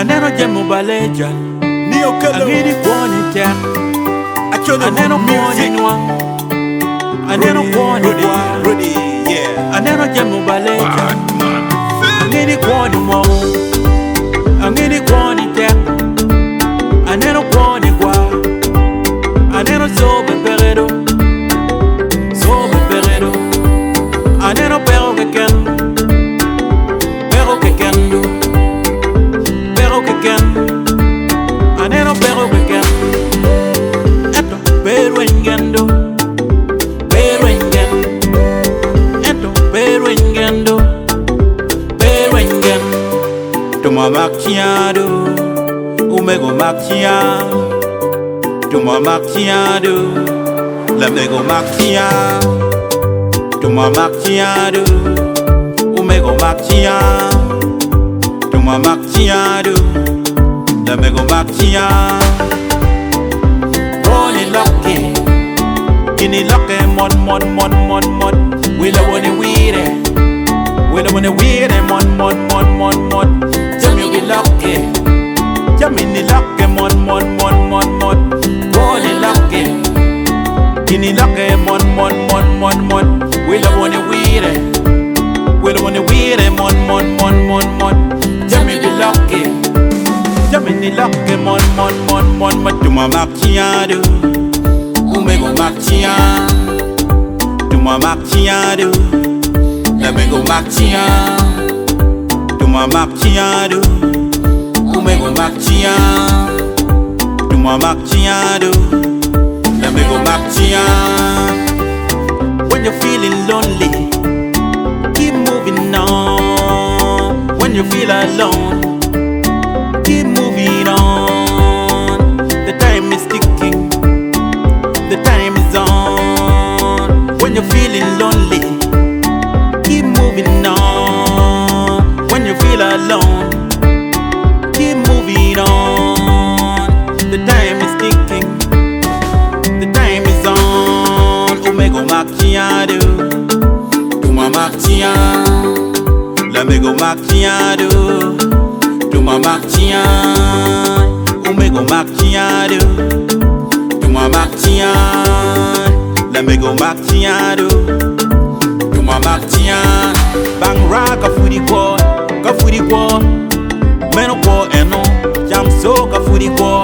Aneno jemu baleja Neo Kelo Angini kwoni tia Aneno kwoni nwa Aneno kwoni kwa Rudy, yeah. Aneno jemu baleja Angini kwoni mo Angini kwoni tia Aneno kwoni kwa Aneno sobe peredo Sobe peredo Aneno pero keken Pero kekendo Pero keken Aneno pero keken Eto pero engendo Pero engen Eto pero engendo Pero engen Tuma makiado Umego makia Tuma makiado Lamego makia Tuma makiado Umego makia Tuma makiado Lamego makia Roni lucky Kini lucky mon Willa wani weere Willa wani weere mon Jami be lucky Jami ni lucky mon Roni lucky Kini lucky mon Willa wani weere Willa wani weere mon Jami be lucky Jami ni lucky mon Tuma makiado Umego makia Tuma makiado Lamego makia Tuma makiado Umego makia Tuma makiado Lamego makia When you're feeling lonely keep moving on. When you feel alone keep moving on. The time is ticking, the time is on. When you're feeling lonely keep moving on. When you feel alone keep moving on. The time is ticking, the time is on. Umego makiado Tuma makia Lamego makiado Tuma makia Umego makiado Tuma makia Lamego makiado Tuma makia Bang raka fudi kwa Meno kwa eno Jam so ka fudi kwa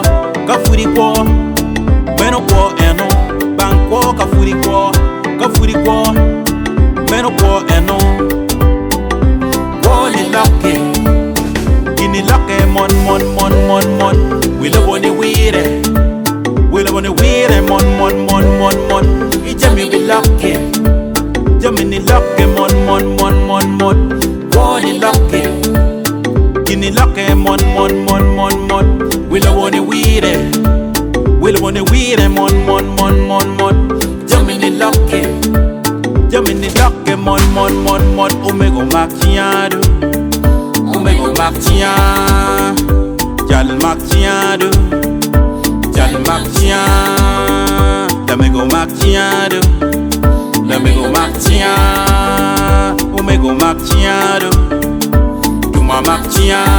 Meno kwa eno Bang kwa ka fudi kwa Meno kwa eno Woli lucky Gini lucky mon Willa wani weere Willa wani weere mon Ijami be lucky Jami ni lucky mon Woli lucky Gini lucky mon Willa wani weere Willa wani weere mon Jami ni lucky Jami ni lucky mon Umego makiado Umego makia Jal makiado Jal makia Lamego makiado Lamego makia Umego makiado Tuma makia